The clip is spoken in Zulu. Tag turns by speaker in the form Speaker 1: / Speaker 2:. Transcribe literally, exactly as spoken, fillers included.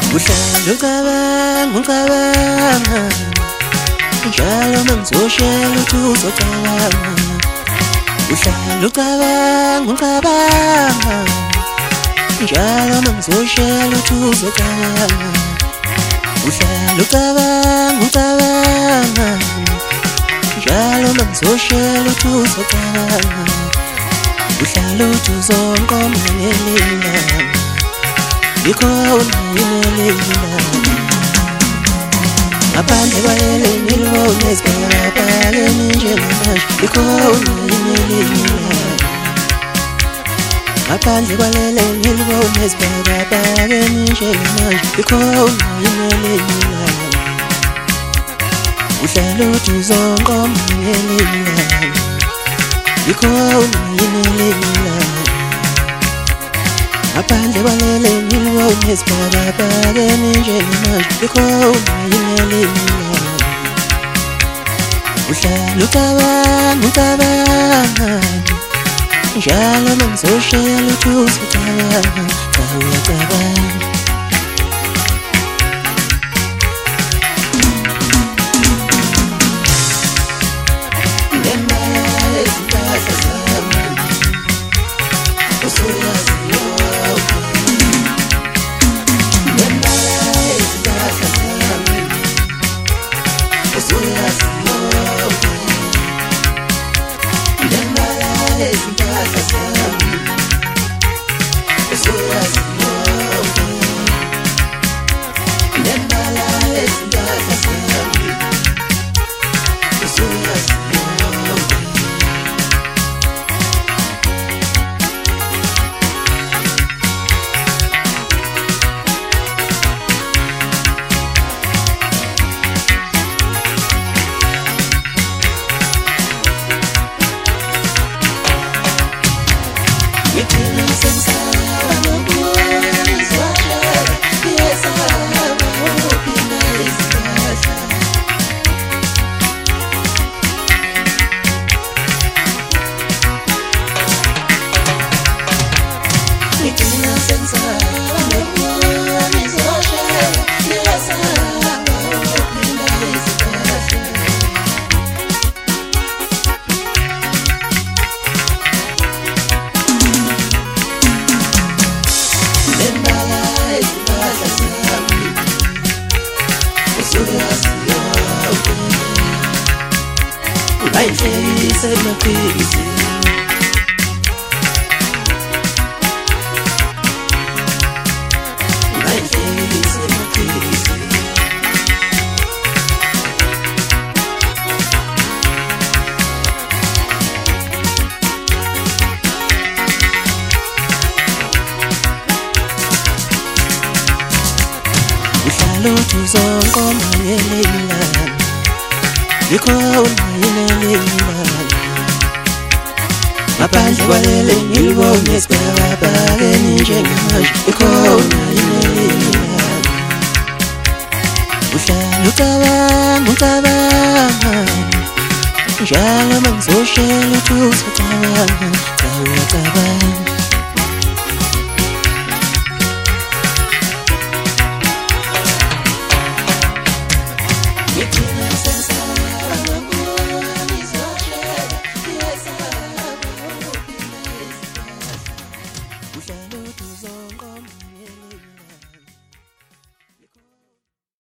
Speaker 1: uhlala ucabanga ucabanga njalo mangizoshela ukuthi uzocabanga uhlala ucabanga ucabanga njalo mangizoshela ukuthi uzocabanga uhlala ucabanga ucabanga njalo mangizoshela ukuthi uzocabanga uhlala uthi uzonqoma ngelinga likhona yinelina ngaphandle kwaleli ngilibone sibhakabhakeni njengamanje likhona yinelina ngaphandle kwaleli ngilibone sibhakabhakeni njengamanje likhona yinelina uhlala uthi uzonqoma ngelinga likhona yinelina ngaphandle kwaleli ngilibone sibhakabhakeni njengamanje likhona yinelina uhlala ucabanga ucabanga njalo mangizoshela ukuthi uzocabanga cha uyacabanga Said my peace. My face and my peace. Uhlala uthi uzonqoma ngelinga likhona yinelina ngaphandle kwaleli ngilibone sibhakabhakeni njengamanje likhona yinelina uhlala ucabanga ucabanga njalo mangizoshela ukuthi uzocabanga cha uyacabanga